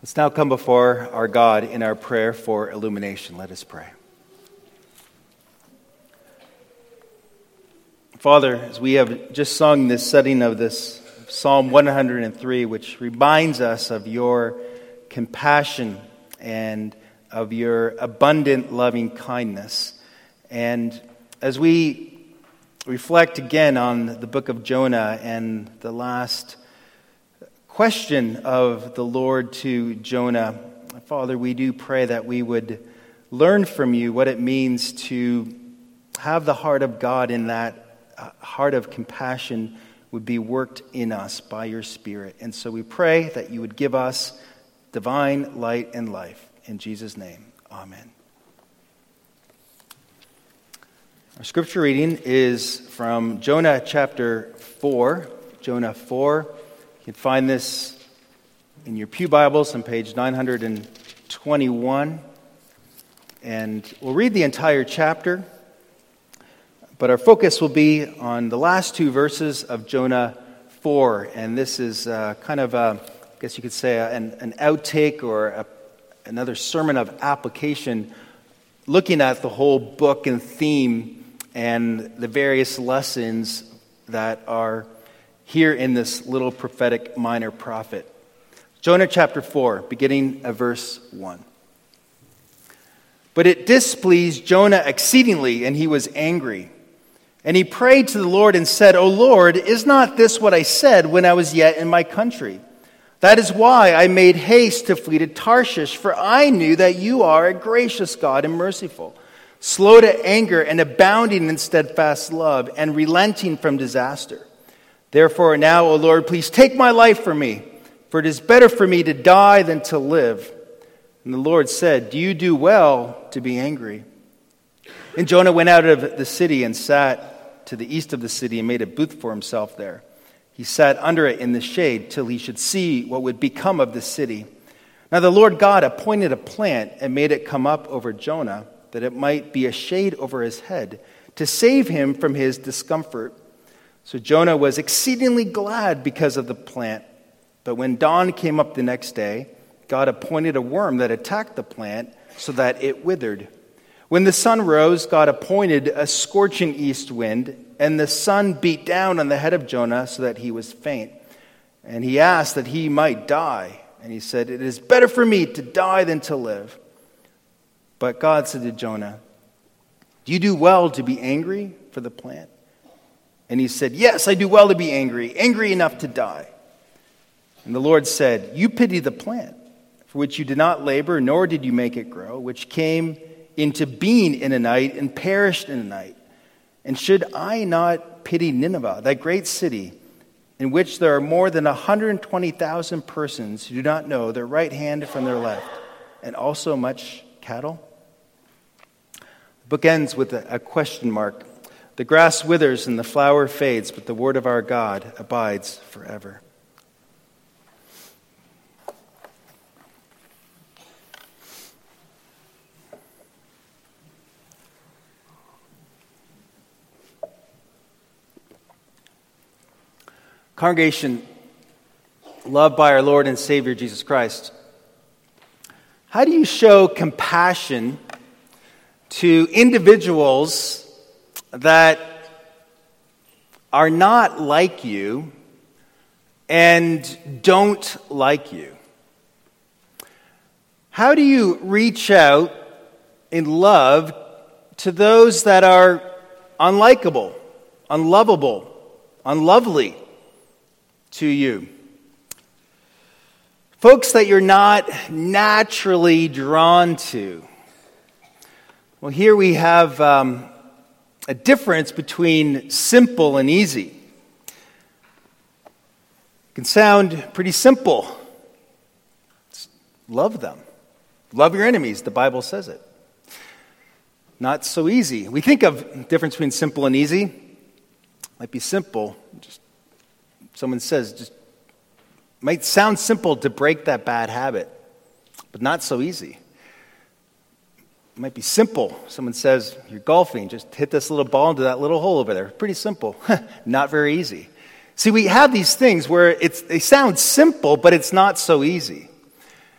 Let's now come before our God in our prayer for illumination. Let us pray. Father, as we have just sung this setting of this Psalm 103, which reminds us of your compassion and of your abundant loving kindness. And as we reflect again on the book of Jonah and the last question of the Lord to Jonah, Father, we do pray that we would learn from you what it means to have the heart of God, in that heart of compassion would be worked in us by your Spirit. And so we pray that you would give us divine light and life. In Jesus' name, amen. Our scripture reading is from Jonah chapter 4. Jonah 4. You can find this in your pew Bibles on page 921. And we'll read the entire chapter, but our focus will be on the last two verses of Jonah 4. And this is kind of, I guess you could say, an outtake or another sermon of application, looking at the whole book and theme and the various lessons that are here in this little prophetic minor prophet. Jonah chapter 4, beginning at verse 1. But it displeased Jonah exceedingly, and he was angry. And he prayed to the Lord and said, O Lord, is not this what I said when I was yet in my country? That is why I made haste to flee to Tarshish, for I knew that you are a gracious God and merciful, slow to anger and abounding in steadfast love, and relenting from disaster. Therefore now, O Lord, please take my life from me, for it is better for me to die than to live. And the Lord said, Do you do well to be angry? And Jonah went out of the city and sat to the east of the city and made a booth for himself there. He sat under it in the shade till he should see what would become of the city. Now the Lord God appointed a plant and made it come up over Jonah, that it might be a shade over his head, to save him from his discomfort. So Jonah was exceedingly glad because of the plant. But when dawn came up the next day, God appointed a worm that attacked the plant so that it withered. When the sun rose, God appointed a scorching east wind, and the sun beat down on the head of Jonah so that he was faint. And he asked that he might die. And he said, It is better for me to die than to live. But God said to Jonah, Do you do well to be angry for the plant? And he said, Yes, I do well to be angry enough to die. And the Lord said, You pity the plant, for which you did not labor, nor did you make it grow, which came into being in a night and perished in a night. And should I not pity Nineveh, that great city, in which there are more than 120,000 persons who do not know their right hand from their left, and also much cattle? The book ends with a question mark. The grass withers and the flower fades, but the word of our God abides forever. Congregation, loved by our Lord and Savior Jesus Christ, how do you show compassion to individuals that are not like you and don't like you? How do you reach out in love to those that are unlikable, unlovable, unlovely to you? Folks that you're not naturally drawn to. Well, here we have a difference between simple and easy. It can sound pretty simple. Love them. Love your enemies, the Bible says it. Not so easy. We think of the difference between simple and easy. Might be simple. Someone says, just might sound simple to break that bad habit, but not so easy. It might be simple. Someone says, you're golfing, just hit this little ball into that little hole over there. Pretty simple. Not very easy. See, we have these things where they sound simple, but it's not so easy.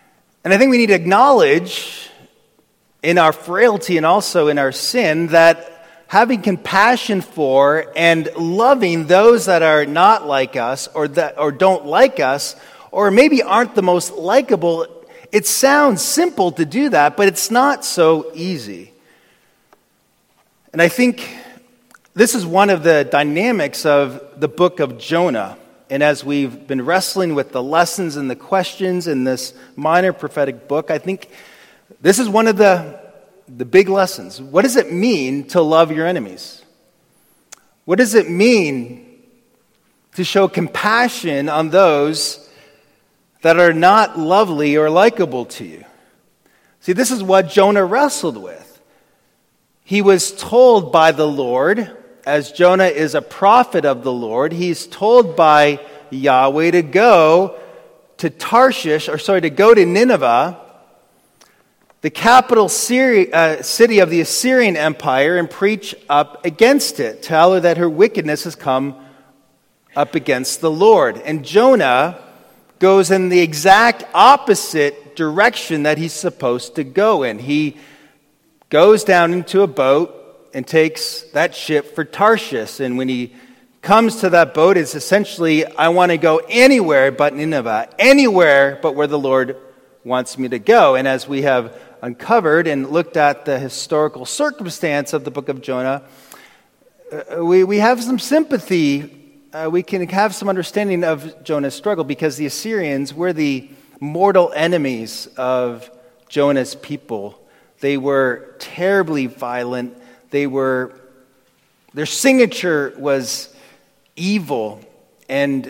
And I think we need to acknowledge in our frailty and also in our sin that having compassion for and loving those that are not like us or don't like us or maybe aren't the most likable, it sounds simple to do that, but it's not so easy. And I think this is one of the dynamics of the book of Jonah. And as we've been wrestling with the lessons and the questions in this minor prophetic book, I think this is one of the big lessons. What does it mean to love your enemies? What does it mean to show compassion on those that are not lovely or likable to you? See, this is what Jonah wrestled with. He was told by the Lord, as Jonah is a prophet of the Lord, he's told by Yahweh to go to to go to Nineveh, the capital city of the Assyrian Empire, and preach up against it. Tell her that her wickedness has come up against the Lord. And Jonah goes in the exact opposite direction that he's supposed to go in. He goes down into a boat and takes that ship for Tarshish. And when he comes to that boat, it's essentially, I want to go anywhere but Nineveh, anywhere but where the Lord wants me to go. And as we have uncovered and looked at the historical circumstance of the book of Jonah, we have some sympathy. We can have some understanding of Jonah's struggle because the Assyrians were the mortal enemies of Jonah's people. They were terribly violent. Their signature was evil, and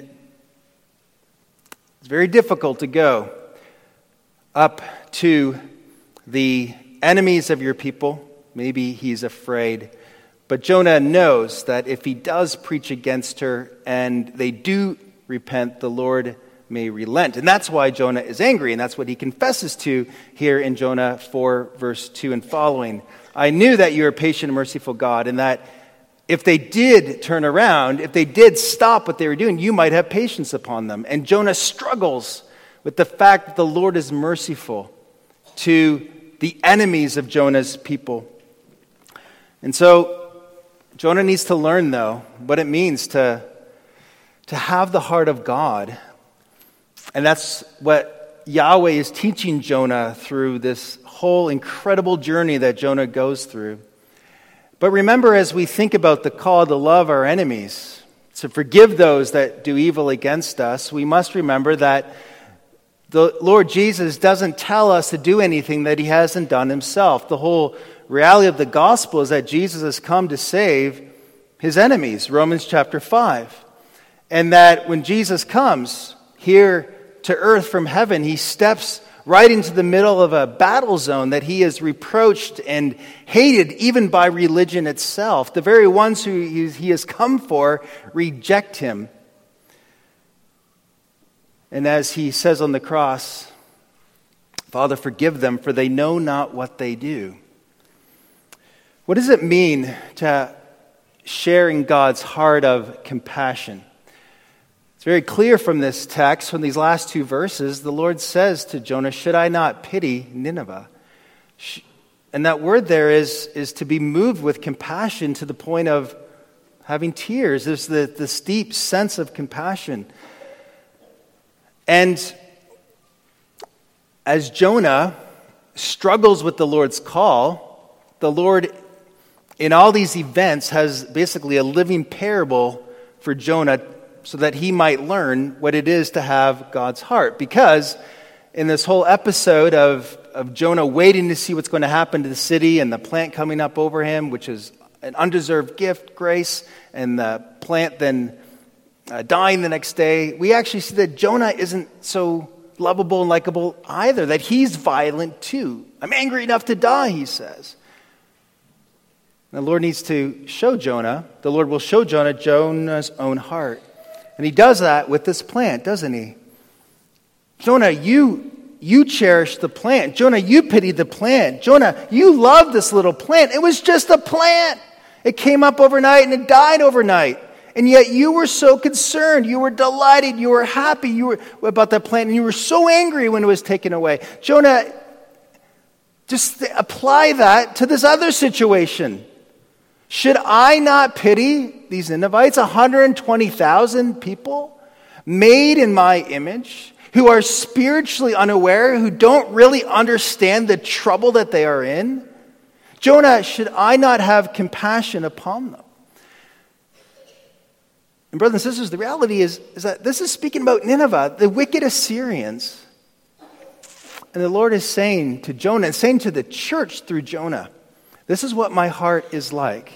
it's very difficult to go up to the enemies of your people. Maybe he's afraid, but Jonah knows that if he does preach against her and they do repent, the Lord may relent. And that's why Jonah is angry, and that's what he confesses to here in Jonah 4, verse 2 and following. I knew that you are a patient and merciful God, and that if they did turn around, if they did stop what they were doing, you might have patience upon them. And Jonah struggles with the fact that the Lord is merciful to the enemies of Jonah's people. And so Jonah needs to learn, though, what it means to have the heart of God. And that's what Yahweh is teaching Jonah through this whole incredible journey that Jonah goes through. But remember, as we think about the call to love our enemies, to forgive those that do evil against us, we must remember that the Lord Jesus doesn't tell us to do anything that he hasn't done himself. The whole reality of the gospel is that Jesus has come to save his enemies, Romans chapter 5. And that when Jesus comes here to earth from heaven, he steps right into the middle of a battle zone that he is reproached and hated even by religion itself. The very ones who he has come for reject him. And as he says on the cross, Father, forgive them, for they know not what they do. What does it mean to share in God's heart of compassion? It's very clear from this text, from these last two verses, the Lord says to Jonah, should I not pity Nineveh? And that word there is to be moved with compassion to the point of having tears. There's this deep sense of compassion. And as Jonah struggles with the Lord's call, the Lord, in all these events, has basically a living parable for Jonah so that he might learn what it is to have God's heart. Because in this whole episode of Jonah waiting to see what's going to happen to the city and the plant coming up over him, which is an undeserved gift, grace, and the plant then dying the next day, we actually see that Jonah isn't so lovable and likable either, that he's violent too. I'm angry enough to die, he says. The Lord needs to show Jonah, the Lord will show Jonah Jonah's own heart. And he does that with this plant, doesn't he? Jonah, you cherish the plant. Jonah, you pity the plant. Jonah, you love this little plant. It was just a plant. It came up overnight and it died overnight. And yet you were so concerned, you were delighted, you were happy about that plan, and you were so angry when it was taken away. Jonah, just apply that to this other situation. Should I not pity these Ninevites, 120,000 people made in my image, who are spiritually unaware, who don't really understand the trouble that they are in? Jonah, should I not have compassion upon them? And brothers and sisters, the reality is that this is speaking about Nineveh, the wicked Assyrians. And the Lord is saying to Jonah, and saying to the church through Jonah, this is what my heart is like.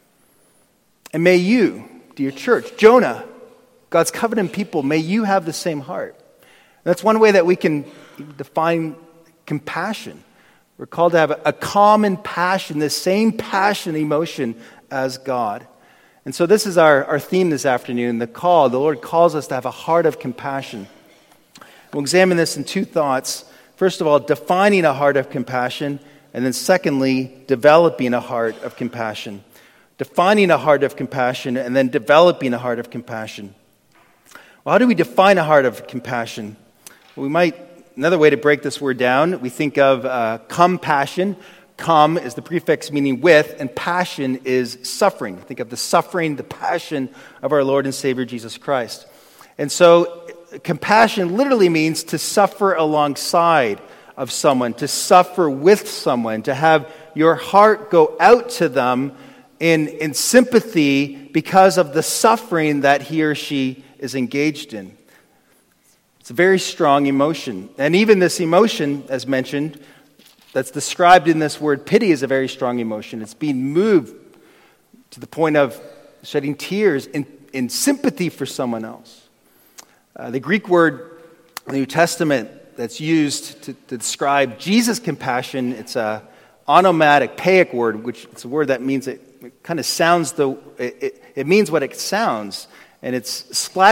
And may you, dear church, Jonah, God's covenant people, may you have the same heart. And that's one way that we can define compassion. We're called to have a common passion, the same passion, emotion as God. And so this is our theme this afternoon, the call. The Lord calls us to have a heart of compassion. We'll examine this in two thoughts. First of all, defining a heart of compassion, and then secondly, developing a heart of compassion. Defining a heart of compassion, and then developing a heart of compassion. Well, how do we define a heart of compassion? Well, another way to break this word down, we think of compassion. Com is the prefix meaning with, and passion is suffering. Think of the suffering, the passion of our Lord and Savior Jesus Christ. And so compassion literally means to suffer alongside of someone, to suffer with someone, to have your heart go out to them in sympathy because of the suffering that he or she is engaged in. It's a very strong emotion. And even this emotion, as mentioned, that's described in this word pity is a very strong emotion. It's being moved to the point of shedding tears in sympathy for someone else. The Greek word in the New Testament that's used to describe Jesus' compassion, it's a onomatopoeic word, which it's a word that means it kind of sounds it means what it sounds, and it's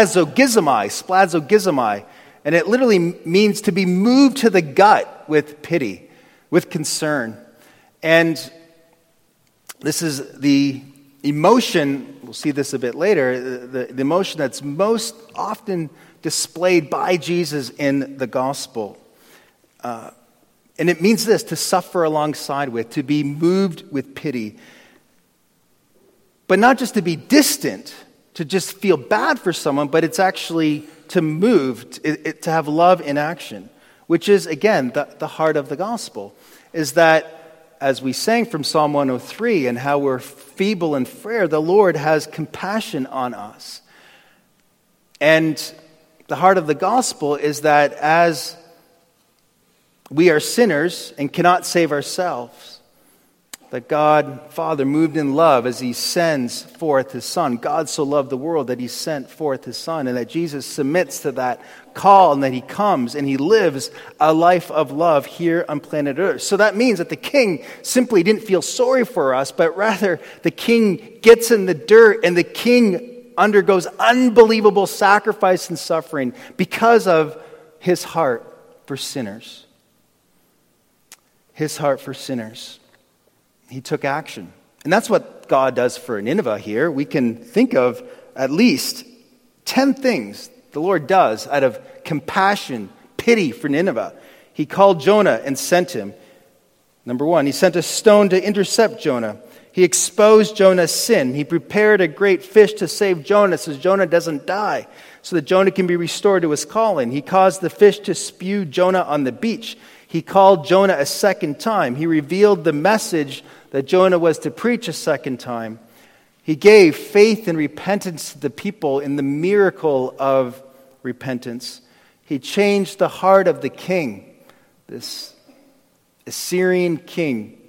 splasogizomai, and it literally means to be moved to the gut with pity, with concern. And this is the emotion, we'll see this a bit later, the emotion that's most often displayed by Jesus in the gospel. And it means this, to suffer alongside with, to be moved with pity. But not just to be distant, to just feel bad for someone, but it's actually to move, to have love in action, which is, again, the heart of the gospel, is that as we sang from Psalm 103 and how we're feeble and frail, the Lord has compassion on us. And the heart of the gospel is that as we are sinners and cannot save ourselves, that God, Father, moved in love as he sends forth his Son. God so loved the world that he sent forth his Son, and that Jesus submits to that call, and that he comes and he lives a life of love here on planet Earth. So that means that the king simply didn't feel sorry for us, but rather the king gets in the dirt, and the king undergoes unbelievable sacrifice and suffering because of his heart for sinners. His heart for sinners. He took action. And that's what God does for Nineveh here. We can think of at least 10 things the Lord does out of compassion, pity for Nineveh. He called Jonah and sent him. Number one, he sent a stone to intercept Jonah. He exposed Jonah's sin. He prepared a great fish to save Jonah so Jonah doesn't die, so that Jonah can be restored to his calling. He caused the fish to spew Jonah on the beach. He called Jonah a second time. He revealed the message that Jonah was to preach a second time. He gave faith and repentance to the people in the miracle of repentance. He changed the heart of the king, this Assyrian king.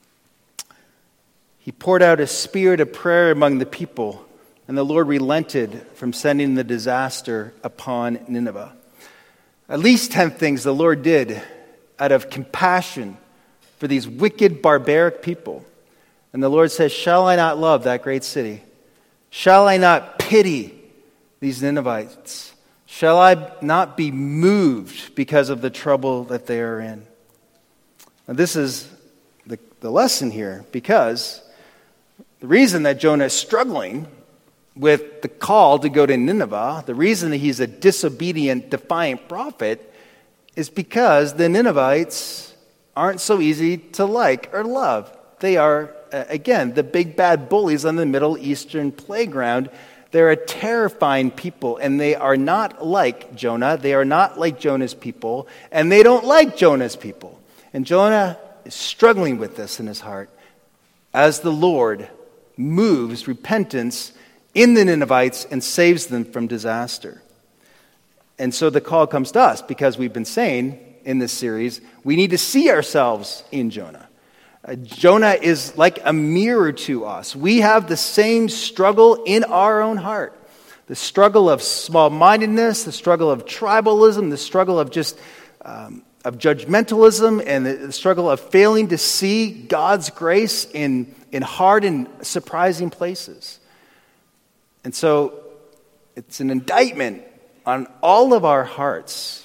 He poured out a spirit of prayer among the people, and the Lord relented from sending the disaster upon Nineveh. At least 10 things the Lord did out of compassion for these wicked, barbaric people. And the Lord says, shall I not love that great city? Shall I not pity these Ninevites? Shall I not be moved because of the trouble that they are in? Now, this is the lesson here, because the reason that Jonah is struggling with the call to go to Nineveh, the reason that he's a disobedient, defiant prophet is because the Ninevites aren't so easy to like or love. They are, again, the big bad bullies on the Middle Eastern playground. They're a terrifying people, and they are not like Jonah. They are not like Jonah's people, and they don't like Jonah's people. And Jonah is struggling with this in his heart as the Lord moves repentance in the Ninevites and saves them from disaster. And so the call comes to us because we've been saying in this series, we need to see ourselves in Jonah. Jonah is like a mirror to us. We have the same struggle in our own heart. The struggle of small-mindedness, the struggle of tribalism, the struggle of just of judgmentalism, and the struggle of failing to see God's grace in hard and surprising places. And so it's an indictment on all of our hearts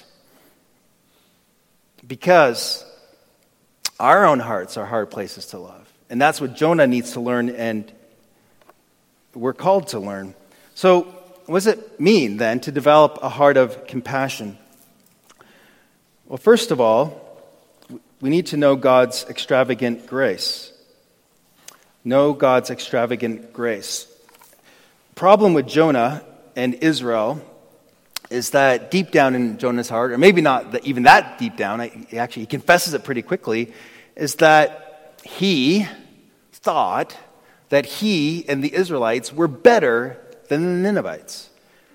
because our own hearts are hard places to love. And that's what Jonah needs to learn, and we're called to learn. So what does it mean, then, to develop a heart of compassion? Well, first of all, we need to know God's extravagant grace. Know God's extravagant grace. The problem with Jonah and Israel is that deep down in Jonah's heart, or maybe not even that deep down, he confesses it pretty quickly, is that he thought that he and the Israelites were better than the Ninevites.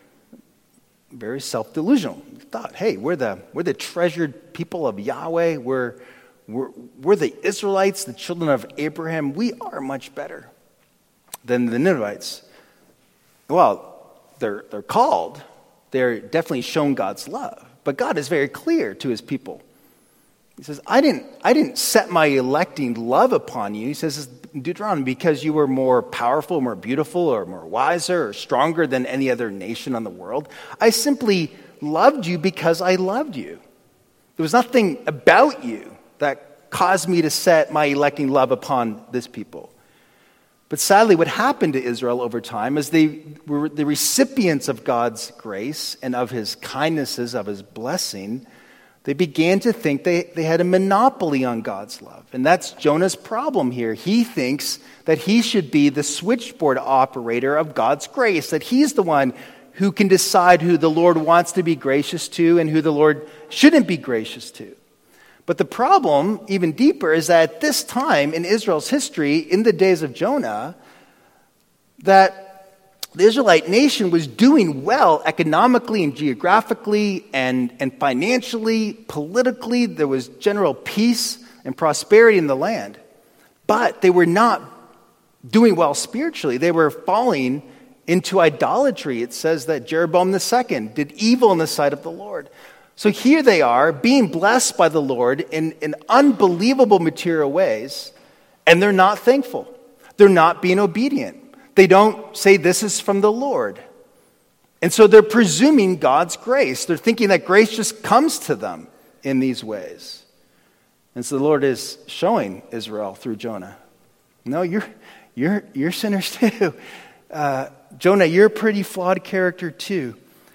Very self-delusional. He thought, hey, we're the treasured people of Yahweh. We're the Israelites, the children of Abraham. We are much better than the Ninevites. Well, they're called. They're definitely shown God's love. But God is very clear to his people. He says, I didn't set my electing love upon you. He says in Deuteronomy, because you were more powerful, more beautiful, or more wiser, or stronger than any other nation on the world. I simply loved you because I loved you. There was nothing about you that caused me to set my electing love upon this people. But sadly, what happened to Israel over time is they were the recipients of God's grace and of his kindnesses, of his blessing. They began to think they had a monopoly on God's love. And that's Jonah's problem here. He thinks that he should be the switchboard operator of God's grace, that he's the one who can decide who the Lord wants to be gracious to and who the Lord shouldn't be gracious to. But the problem, even deeper, is that at this time in Israel's history, in the days of Jonah, that the Israelite nation was doing well economically and geographically and financially, politically. There was general peace and prosperity in the land. But they were not doing well spiritually. They were falling into idolatry. It says that Jeroboam II did evil in the sight of the Lord. So here they are, being blessed by the Lord in unbelievable material ways, and they're not thankful. They're not being obedient. They don't say this is from the Lord. And so they're presuming God's grace. They're thinking that grace just comes to them in these ways. And so the Lord is showing Israel through Jonah, no, you're sinners too. Jonah, you're a pretty flawed character too.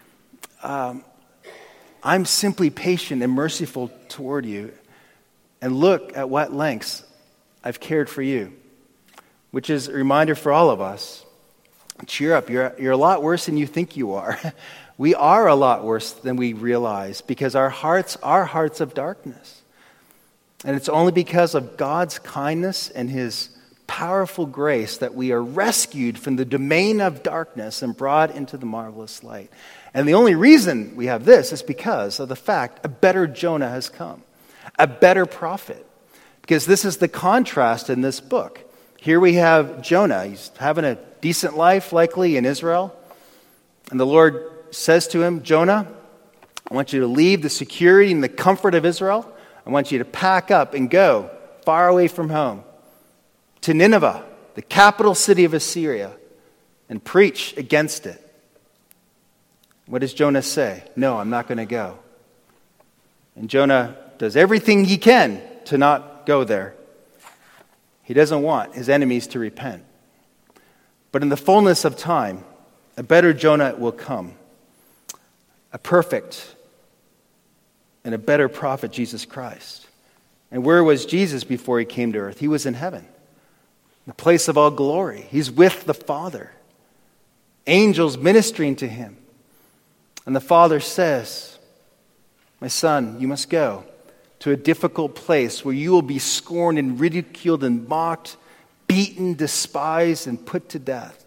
I'm simply patient and merciful toward you. And look at what lengths I've cared for you. Which is a reminder for all of us. Cheer up. You're a lot worse than you think you are. We are a lot worse than we realize because our hearts are hearts of darkness. And it's only because of God's kindness and his powerful grace that we are rescued from the domain of darkness and brought into the marvelous light. And the only reason we have this is because of the fact a better Jonah has come, a better prophet. Because this is the contrast in this book. Here we have Jonah. He's having a decent life, likely, in Israel. And the Lord says to him, Jonah, I want you to leave the security and the comfort of Israel. I want you to pack up and go far away from home to Nineveh, the capital city of Assyria, and preach against it. What does Jonah say? No, I'm not going to go. And Jonah does everything he can to not go there. He doesn't want his enemies to repent. But in the fullness of time, a better Jonah will come, a perfect and a better prophet, Jesus Christ. And where was Jesus before he came to earth? He was in heaven, the place of all glory. He's with the Father, angels ministering to him. And the Father says, my son, you must go to a difficult place where you will be scorned and ridiculed and mocked, beaten, despised, and put to death.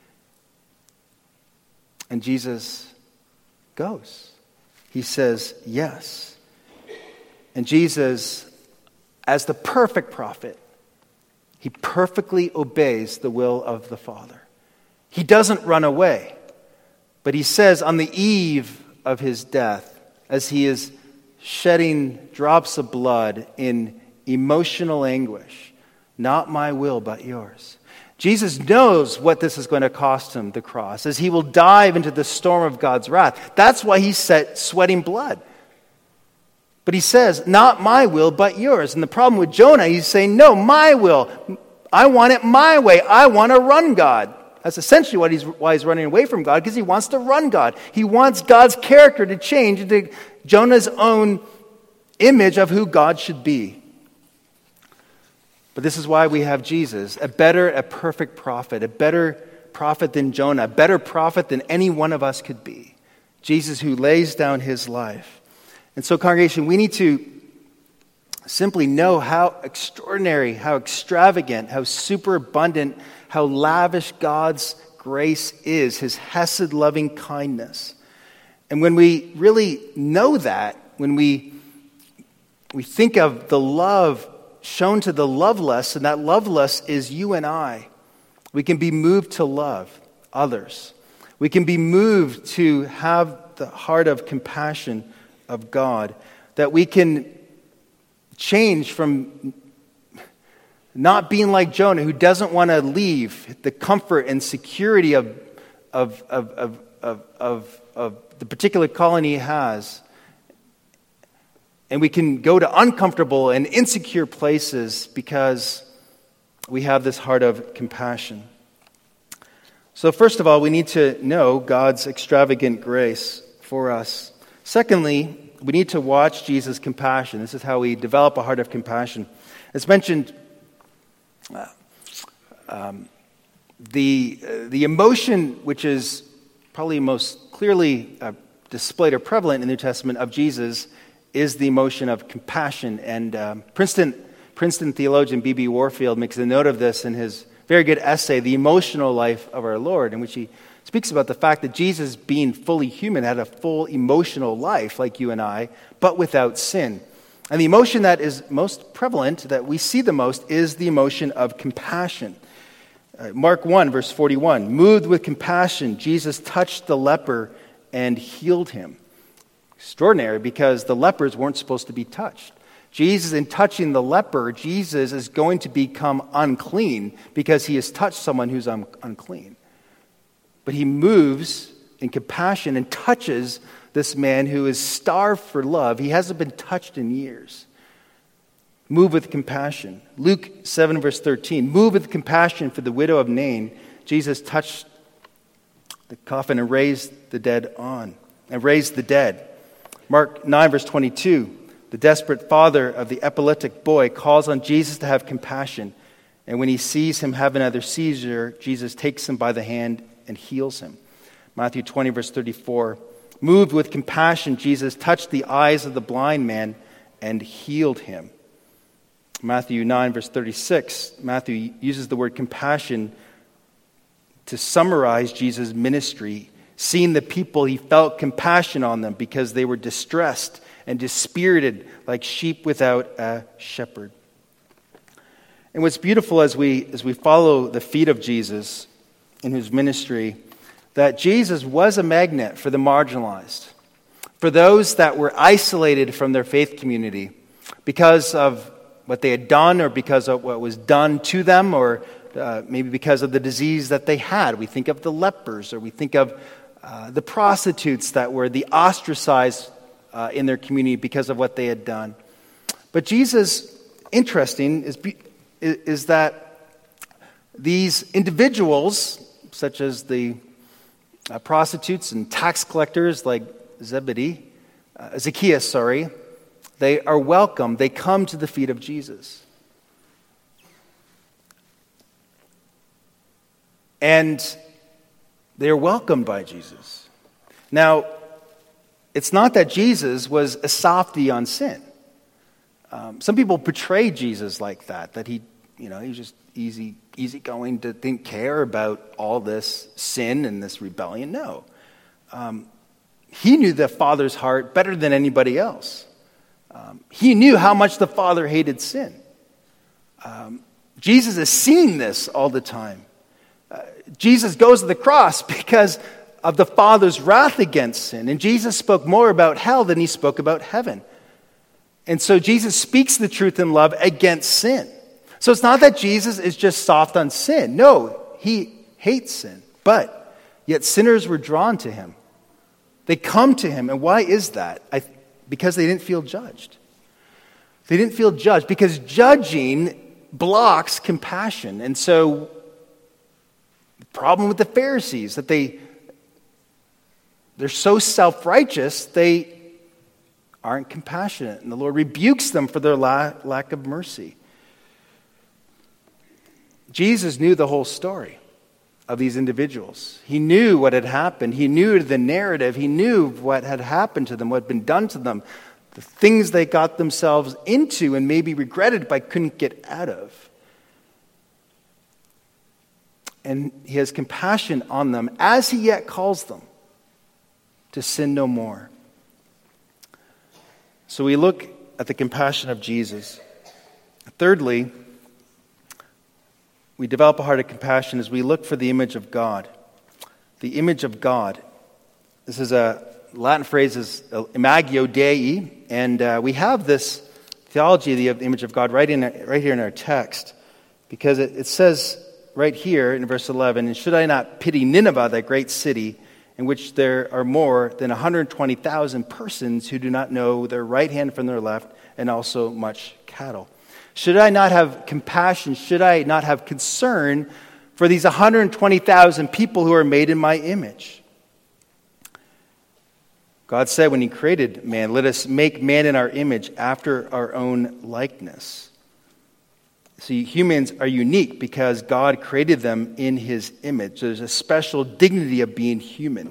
And Jesus goes. He says, yes. And Jesus, as the perfect prophet, he perfectly obeys the will of the Father. He doesn't run away, but he says on the eve of his death, as he is shedding drops of blood in emotional anguish, not my will, but yours. Jesus knows what this is going to cost him, the cross, as he will dive into the storm of God's wrath. That's why he's sweating blood. But he says, not my will, but yours. And the problem with Jonah, he's saying, no, my will. I want it my way. I want to run God. That's essentially why he's running away from God, because he wants to run God. He wants God's character to change into Jonah's own image of who God should be. But this is why we have Jesus, a perfect prophet, a better prophet than Jonah, a better prophet than any one of us could be. Jesus who lays down his life. And so, congregation, we need to simply know how extraordinary, how extravagant, how superabundant, how lavish God's grace is, his hesed loving kindness. And when we really know that, when we think of the love shown to the loveless, and that loveless is you and I, we can be moved to love others. We can be moved to have the heart of compassion of God, that we can change from not being like Jonah, who doesn't want to leave the comfort and security of the particular calling he has. And we can go to uncomfortable and insecure places because we have this heart of compassion. So first of all, we need to know God's extravagant grace for us. Secondly, we need to watch Jesus' compassion. This is how we develop a heart of compassion. As mentioned, the emotion which is probably most clearly displayed or prevalent in the New Testament of Jesus is the emotion of compassion. And Princeton theologian B.B. Warfield makes a note of this in his very good essay, The Emotional Life of Our Lord, in which he speaks about the fact that Jesus, being fully human, had a full emotional life like you and I, but without sin. And the emotion that is most prevalent, that we see the most, is the emotion of compassion. Mark 1, verse 41, moved with compassion, Jesus touched the leper and healed him. Extraordinary, because the lepers weren't supposed to be touched. Jesus, in touching the leper, Jesus is going to become unclean because he has touched someone who's unclean. But he moves in compassion and touches this man who is starved for love. He hasn't been touched in years. Move with compassion. Luke 7, verse 13. Move with compassion for the widow of Nain. Jesus touched the coffin and raised the dead. Mark 9, verse 22. The desperate father of the epileptic boy calls on Jesus to have compassion. And when he sees him have another seizure, Jesus takes him by the hand and heals him. Matthew 20, verse 34. Moved with compassion, Jesus touched the eyes of the blind man and healed him. Matthew 9, verse 36. Matthew uses the word compassion to summarize Jesus' ministry. Seeing the people, he felt compassion on them because they were distressed and dispirited like sheep without a shepherd. And what's beautiful as we follow the feet of Jesus in his ministry, that Jesus was a magnet for the marginalized, for those that were isolated from their faith community because of what they had done or because of what was done to them, or maybe because of the disease that they had. We think of the lepers, or we think of the prostitutes that were the ostracized in their community because of what they had done. But Jesus, interesting, is that these individuals, such as the prostitutes and tax collectors like Zacchaeus, they are welcome. They come to the feet of Jesus. And they are welcomed by Jesus. Now, it's not that Jesus was a softy on sin. Some people portray Jesus like that he's just easygoing, didn't care about all this sin and this rebellion. No. He knew the Father's heart better than anybody else. He knew how much the Father hated sin. Jesus has seen this all the time. Jesus goes to the cross because of the Father's wrath against sin. And Jesus spoke more about hell than he spoke about heaven. And so Jesus speaks the truth in love against sin. So it's not that Jesus is just soft on sin. No, he hates sin. But yet sinners were drawn to him. They come to him. And why is that? Because they didn't feel judged. They didn't feel judged because judging blocks compassion. And so the problem with the Pharisees that they're so self-righteous, they aren't compassionate. And the Lord rebukes them for their lack of mercy. Jesus knew the whole story of these individuals. He knew what had happened. He knew the narrative. He knew what had happened to them, what had been done to them, the things they got themselves into and maybe regretted but couldn't get out of. And he has compassion on them as he yet calls them to sin no more. So we look at the compassion of Jesus. Thirdly, we develop a heart of compassion as we look for the image of God. The image of God. This is a Latin phrase is imago Dei, and we have this theology of the image of God right here in our text, because it says right here in verse 11, "And should I not pity Nineveh, that great city, in which there are more than 120,000 persons who do not know their right hand from their left, and also much cattle? Should I not have compassion? Should I not have concern for these 120,000 people who are made in my image?" God said when he created man, "Let us make man in our image after our own likeness." See, humans are unique because God created them in his image. There's a special dignity of being human.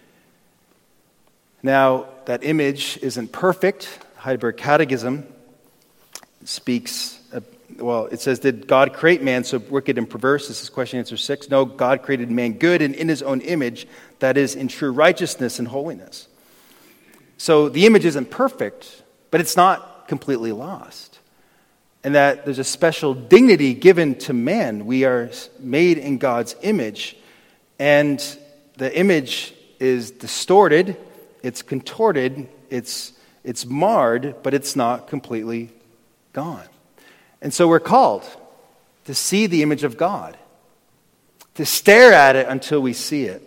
Now, that image isn't perfect. Heidelberg Catechism speaks, it says, "Did God create man so wicked and perverse?" This is question answer 6. No, God created man good and in his own image, that is, in true righteousness and holiness. So the image isn't perfect, but it's not completely lost. And that there's a special dignity given to man. We are made in God's image, and the image is distorted, it's contorted, it's marred, but it's not completely gone. And so we're called to see the image of God, to stare at it until we see it.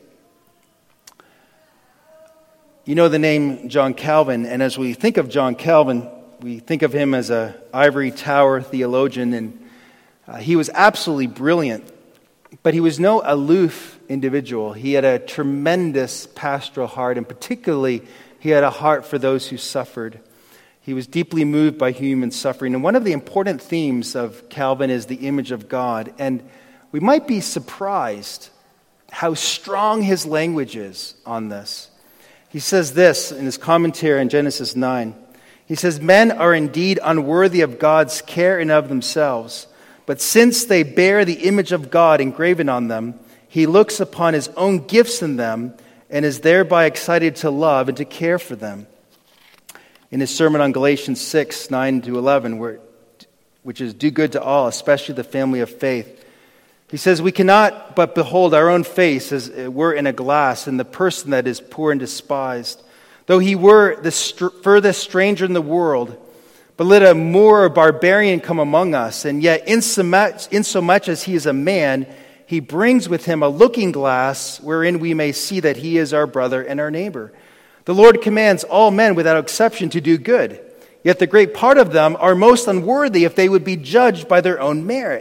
You know the name John Calvin, and as we think of John Calvin, we think of him as an ivory tower theologian, and he was absolutely brilliant, but he was no aloof individual. He had a tremendous pastoral heart, and particularly he had a heart for those who suffered. He was deeply moved by human suffering, and one of the important themes of Calvin is the image of God, and we might be surprised how strong his language is on this. He says this in his commentary on Genesis 9. He says, "Men are indeed unworthy of God's care and of themselves, but since they bear the image of God engraven on them, he looks upon his own gifts in them and is thereby excited to love and to care for them." In his sermon on Galatians 6, 9-11, which is "Do good to all, especially the family of faith," he says, "We cannot but behold our own face as it were in a glass, and the person that is poor and despised, though he were the furthest stranger in the world. But let a Moor or barbarian come among us, and yet insomuch as he is a man, he brings with him a looking glass wherein we may see that he is our brother and our neighbor. The Lord commands all men without exception to do good, yet the great part of them are most unworthy if they would be judged by their own merit.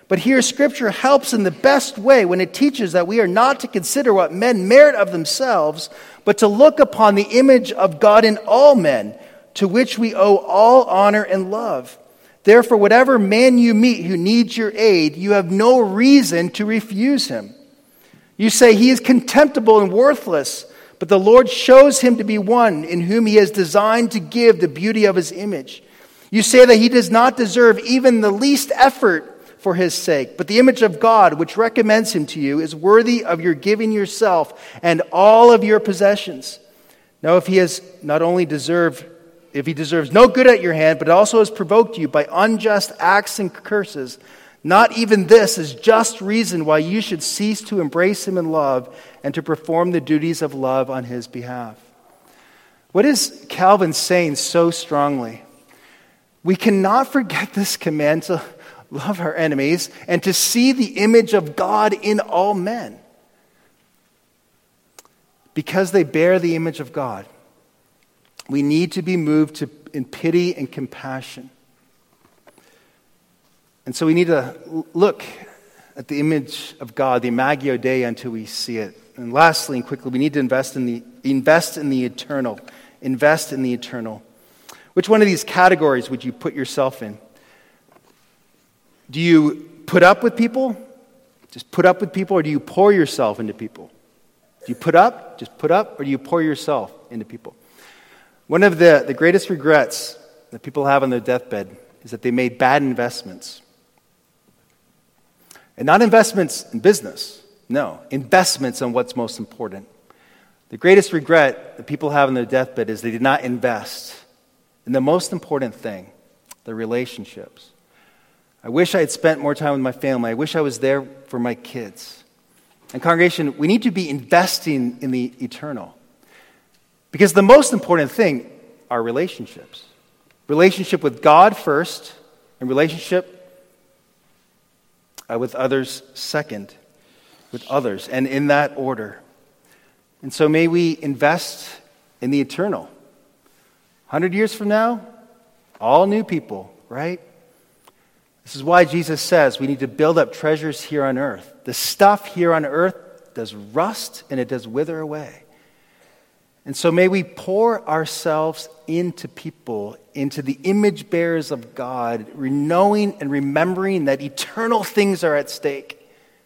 But here Scripture helps in the best way when it teaches that we are not to consider what men merit of themselves, but to look upon the image of God in all men, to which we owe all honor and love. Therefore, whatever man you meet who needs your aid, you have no reason to refuse him. You say he is contemptible and worthless, but the Lord shows him to be one in whom he has designed to give the beauty of his image. You say that he does not deserve even the least effort for his sake, but the image of God, which recommends him to you, is worthy of your giving yourself and all of your possessions. Now, if he deserves no good at your hand, but also has provoked you by unjust acts and curses, not even this is just reason why you should cease to embrace him in love and to perform the duties of love on his behalf. What is Calvin saying so strongly? We cannot forget this command to love our enemies and to see the image of God in all men, because they bear the image of God. We need to be moved in pity and compassion. And so we need to look at the image of God, the Imago Dei, until we see it. And lastly and quickly, we need to invest in the eternal. Invest in the eternal. Which one of these categories would you put yourself in? Do you put up with people? Just put up with people, or do you pour yourself into people? Do you put up, or do you pour yourself into people? One of the greatest regrets that people have on their deathbed is that they made bad investments. And not investments in business. No, investments on what's most important. The greatest regret that people have on their deathbed is they did not invest in the most important thing, their relationships. I wish I had spent more time with my family. I wish I was there for my kids. And congregation, we need to be investing in the eternal. Because the most important thing are relationships. Relationship with God first, and relationship with others second, with others, and in that order. And so may we invest in the eternal. 100 years from now, all new people, right? This is why Jesus says we need to build up treasures here on earth. The stuff here on earth does rust and it does wither away. And so may we pour ourselves into people, into the image bearers of God, knowing and remembering that eternal things are at stake.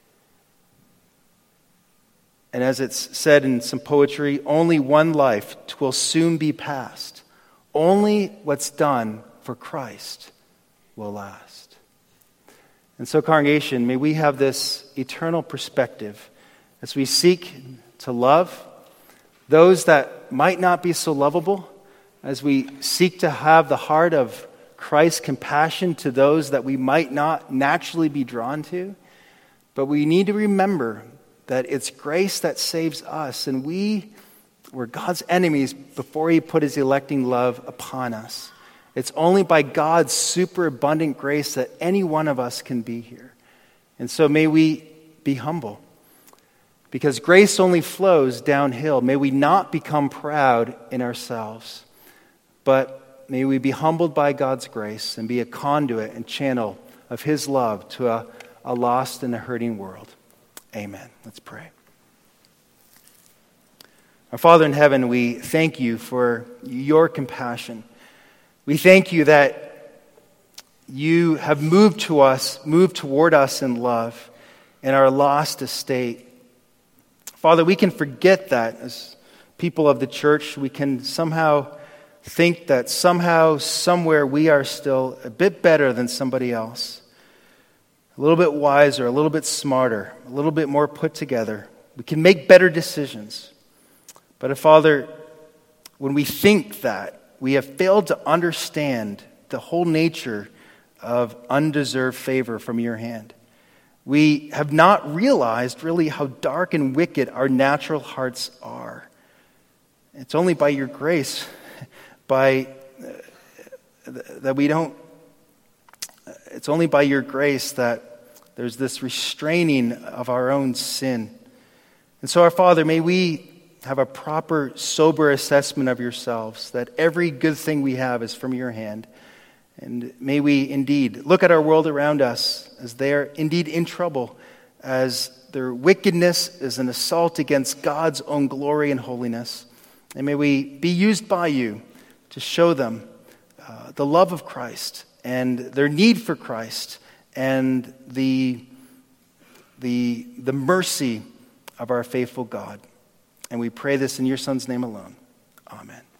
And as it's said in some poetry, only one life will soon be past. Only what's done for Christ will last. And so, congregation, may we have this eternal perspective as we seek to love those that might not be so lovable, as we seek to have the heart of Christ's compassion to those that we might not naturally be drawn to. But we need to remember that it's grace that saves us, and we were God's enemies before he put his electing love upon us. It's only by God's superabundant grace that any one of us can be here. And so may we be humble, because grace only flows downhill. May we not become proud in ourselves, but may we be humbled by God's grace and be a conduit and channel of his love to a lost and a hurting world. Amen. Let's pray. Our Father in heaven, we thank you for your compassion. We thank you that you have moved toward us in love in our lost estate. Father, we can forget that as people of the church. We can somehow think that somehow, somewhere, we are still a bit better than somebody else. A little bit wiser, a little bit smarter, a little bit more put together. We can make better decisions. But Father, when we think that, we have failed to understand the whole nature of undeserved favor from your hand. We have not realized really how dark and wicked our natural hearts are. It's only by your grace it's only by your grace that there's this restraining of our own sin. And so, our Father, may we have a proper, sober assessment of yourselves, that every good thing we have is from your hand. And may we indeed look at our world around us as they are indeed in trouble, as their wickedness is an assault against God's own glory and holiness. And may we be used by you to show them the love of Christ and their need for Christ and the mercy of our faithful God. And we pray this in your Son's name alone. Amen.